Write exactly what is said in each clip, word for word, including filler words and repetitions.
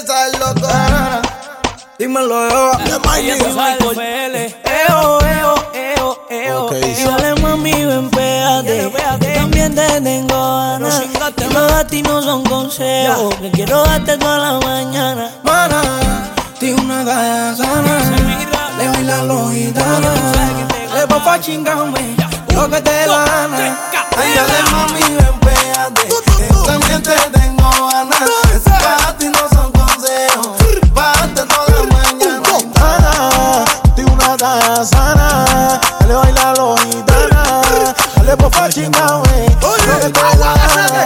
casa del loco. Dímelo yo. Ella te sabe el pele. Eo, eo, eo, eo. Okay. Y dale mami, ven, pégate. Yo también te tengo ganas. Y los latinos son consejos que quiero darte toda la mañana. Mana, tiene una galla sana. Le baila los gitanos. Le va pa' chingarme lo que te la gana. Ay, dale mami, ven, pégate. Yo también te tengo ganas. Esos latinos son consejos. Párate toda la mañana. Mana, tiene una galla sana. Le baila los gitanos. Le va pa' chingarme lo que te la gana.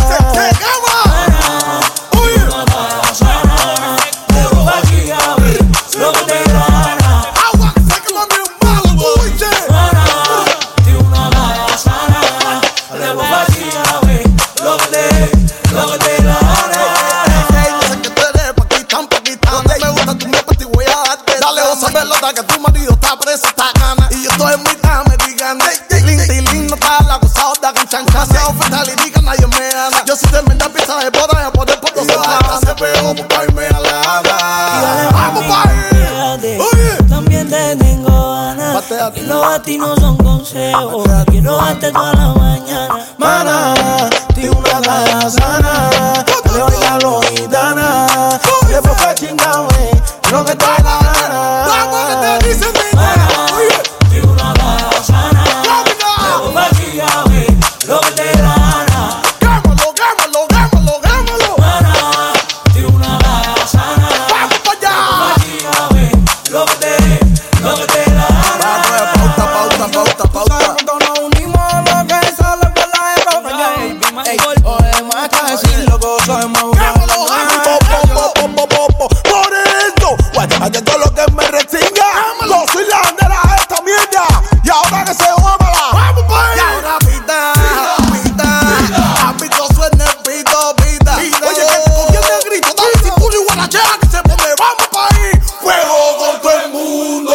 Que tu marido está preso, está gana. Y yo estoy en mitad americana. Tilín, tilín, no está la cosa, otra con chancana. Si oferta y diga, nadie me gana. Yo soy tremenda pista de boda, ya por el puto se va. Se pegó, busca y me alejada. Vamos, país. También te tengo ganas. Y los latinos son consejos. Quiero darte toda la mañana. Mana, tiene una galla sana. Le baila los gitanas. Le busca chingarme lo que te la gana. Vamos, que te dicen mi Mana, tiene una galla sana. Le voy a chingarme lo que te la gana. Gámalo, gámalo, gámalo, gámalo. Mana, tiene una galla sana. Vamos para allá. Le voy a chingarme lo que te, lo que te la gana. Pauta, pauta, pauta, pauta. Cuando nos unimos lo que sale por la época. Ey, oye, más que decir loco, soy más Gámalo, gámalo, po, po, po, po, po. Por esto, bueno, ante todo lo que me resinga. Yo soy la bandera de esta mierda. Y ahora que se jómala. Vamos, pues. Y ahora pita, pita. A pito suena el pito, pita. Oye, que con quién te grito, dale cintura y guarachera que se pone. Vamos, país. Fuego con todo el mundo.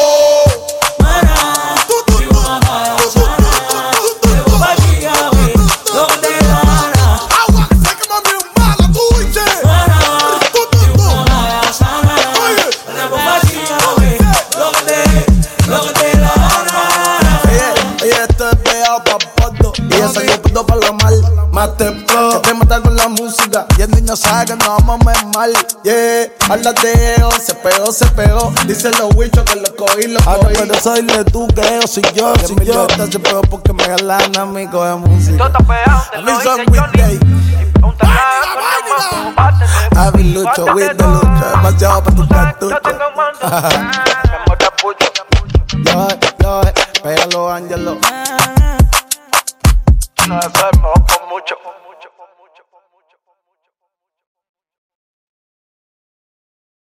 Más te explota, que te matar con la música. Y el niño sabe que no vamos a mal. Yeah, habla de eo, se pegó, se pegó. Dicen los bichos que lo cogí, lo cogí. Ahora pero soy de tú, que yo soy yo, soy yo. Se pegó porque me galan a mí con la música. A mí son weekday. A mí lucho, with the lucho. Demasiado para tu cartucho. Yo, yo, pégalo, Ángelo. No, eso es mejor por mucho.